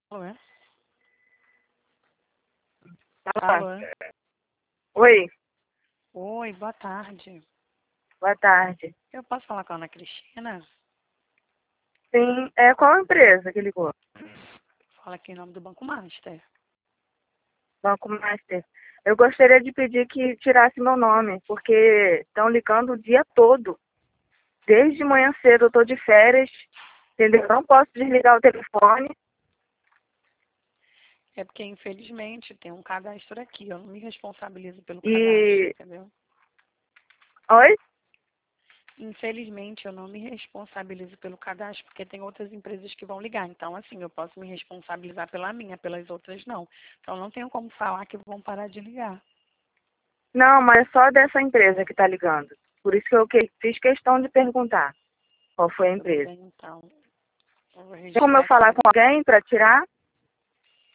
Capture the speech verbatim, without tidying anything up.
Alô, é? Tá. Alô? Oi, Oi, boa tarde. boa tarde. Eu posso falar com a Ana Cristina? Sim, é qual empresa que ligou? Fala aqui em nome do Banco Master. Banco Master. Eu gostaria de pedir que tirasse meu nome, porque estão ligando o dia todo. Desde manhã cedo eu estou de férias, entendeu? Não posso desligar o telefone. É porque, infelizmente, tem um cadastro aqui. Eu não me responsabilizo pelo cadastro, E. entendeu? Oi? Infelizmente, eu não me responsabilizo pelo cadastro, porque tem outras empresas que vão ligar. Então, assim, eu posso me responsabilizar pela minha, pelas outras não. Então, não tenho como falar que vão parar de ligar. Não, mas é só dessa empresa que está ligando. Por isso que eu que- fiz questão de perguntar qual foi a Tudo empresa. bem, então. Eu vou Tem como registrar eu falar aqui. com alguém para tirar?